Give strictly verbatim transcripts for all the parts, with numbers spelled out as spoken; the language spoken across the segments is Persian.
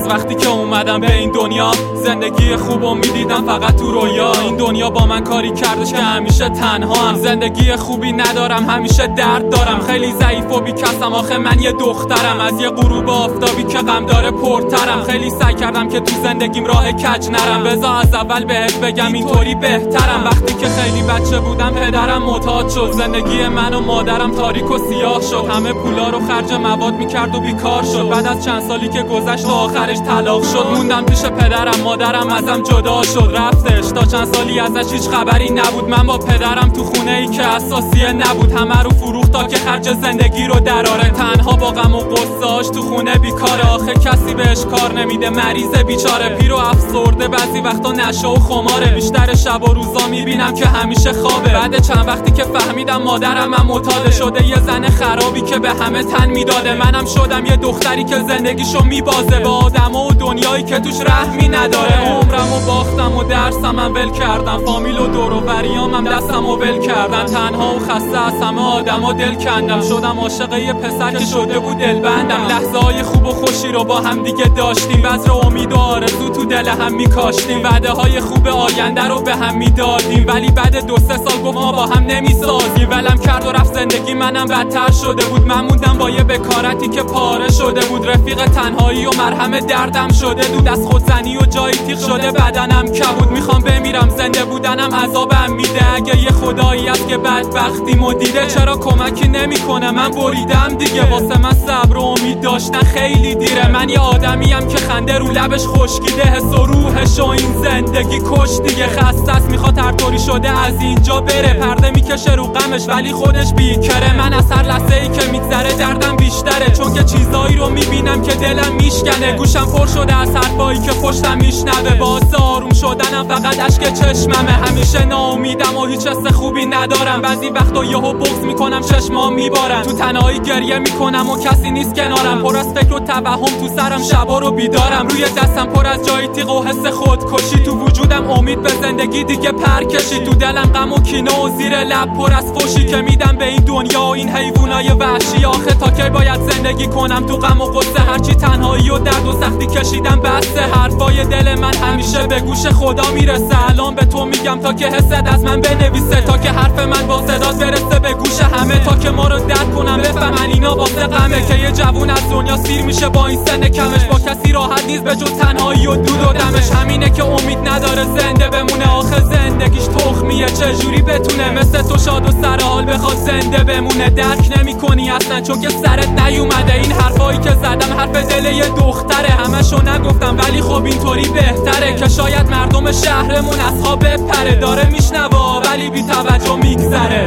از وقتی که اومدم به این دنیا زندگی خوبو میدیدم فقط تو رویا. این دنیا با من کاری کردش که همیشه تنها هم. زندگی خوبی ندارم، همیشه درد دارم. خیلی ضعیف و بیکسم، آخه من یه دخترم از یه غروب آفتابی که غم داره پرترم. خیلی سعی کردم که تو زندگیم راه کج نرم، بذار از اول بهت بگم اینطوری بهترم. وقتی که خیلی بچه بودم پدرم معتاد شد، زندگی من و مادرم تاریک و سیاه شد. همه پولا رو خرج مواد میکرد و بیکار شد. بعد از چند سالی که گذشت و آخرش طلاق شد، موندم پیش پدرم، مادرم ازم جدا شد رفتش. تا چند سالی ازش هیچ خبری نبود. من با پدرم تو خونه ای که اساسیه نبود، همه رو فروخت تا که خرج زندگی رو دراره. تنها با غم و غصه‌اش تو خونه بیکاره، آخه کسی بهش کار نمیده، مریض بیچاره. پیر و افسرده، بعضی وقتا نشه و خماره. بیشتر شب و روزا میبینم که همیشه خوابه. بعد چند وقتی که فهمیدم مادرم هم معتاد شده، یه زن خرابی که به همه تن میداده. منم شدم یه دختری که زندگیشو میبازه با آدما و دنیایی که توش رحمی نداره. عمرمو باختم و درسمم ول کردم، فامیل و دور و بریامم دستمو ول کردن. تنها و خسته از همه آدما دل کندم، شدم عاشق یه پسر که شده بود دلبندم. لحظه های خوب و خوشی رو با هم دیگه داشتیم، بذر امید و آرزو تو دل هم میکاشتیم. وعده های خوب آینده رو به هم میدادیم، ولی بعد دو سه سال گفت ما با هم نمیسازیم. ولم کرد و رفت، زندگی منم بدتر شده بود. من موندم با یه بکارتی که پاره شده بود. رفیق تنهایی و مرهم دردم شده بود. از خودزنی و جایی تیغ شده بدنم کبود. میخوام بمیرم، زنده بودنم عذابم میده. اگه یه خدایی هست که بدبختیمو دیده، چرا کمکی نمیکنه؟ من بریدم دیگه. واسه من صبر و امید داشتن خیلی دیره. من یه آدمیم که خنده رو لبش خشکیده، حس و روحش و این زندگی کش دیگه. خسته است، میخواد هر طوری شده از اینجا بره. پرده میکشه رو غمش ولی خودش بیکره. من از هر لحظه ای که میگذره دردم بیشتره، چون که چیزایی رو میبینم که دلم میشکنه. گوشم پر شده از حرفایی که پشتم میشنوه، باعث آروم شدنم فقط اشک چشممه. همیشه ناامیدم و هیچ حس خوبی ندارم. بعضی وقتا یهو بغض میکنم چشمام میبارن. تو تنهایی گریه میکنم و کسی نیست کنارم. پر از فکر و توهم تو سرم، شبا رو بیدارم. روی دستم پر از جای تیغ و حس خودکشی. تو وجودم امید به زندگی دیگه پر کشی. تو دلم غم و کینه و زیر لب پر از فوشی که میدم به این دنیا و این حیوانای وحشی. آخه تا کی باید زندگی کنم تو غم و غصه؟ هرچی تنهایی و درد و سختی کشیدم بسه. حرفای دل من همیشه به گوش خدا میرسه. الان به تو میگم تا که حست از من بنویسه، تا که حرف من با صدات برسه به گوش همه، تا که ما رو درک کنم بفهمن اینا واسه غمه. که یه جوون از دنیا سیر میشه با این سن کمش، با کسی راحت نیست به جز تنهایی و دود و دمش. همینه که امید نداره زنده بمونه، آخه زندگیش تخمیه چجوری بتونه مثل تو شاد و سر حال بخواد زنده بمونه. درک نمی‌کنی اصلا چون که سرت نیومده. این حرفایی که زدم حرف دل یه دختره، همشو نگفتم ولی خب اینطوری بهتره. که شاید مردم شهرمون از خواب بپره، داره میشنوا ولی بی توجه میگذره.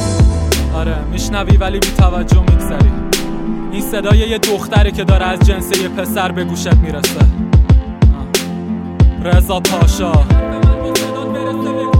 آره میشنوی ولی بی توجه میگذری. این صدای یه دختره که داره از جنس یه پسر به گوشت میرسه. رضا پاشا.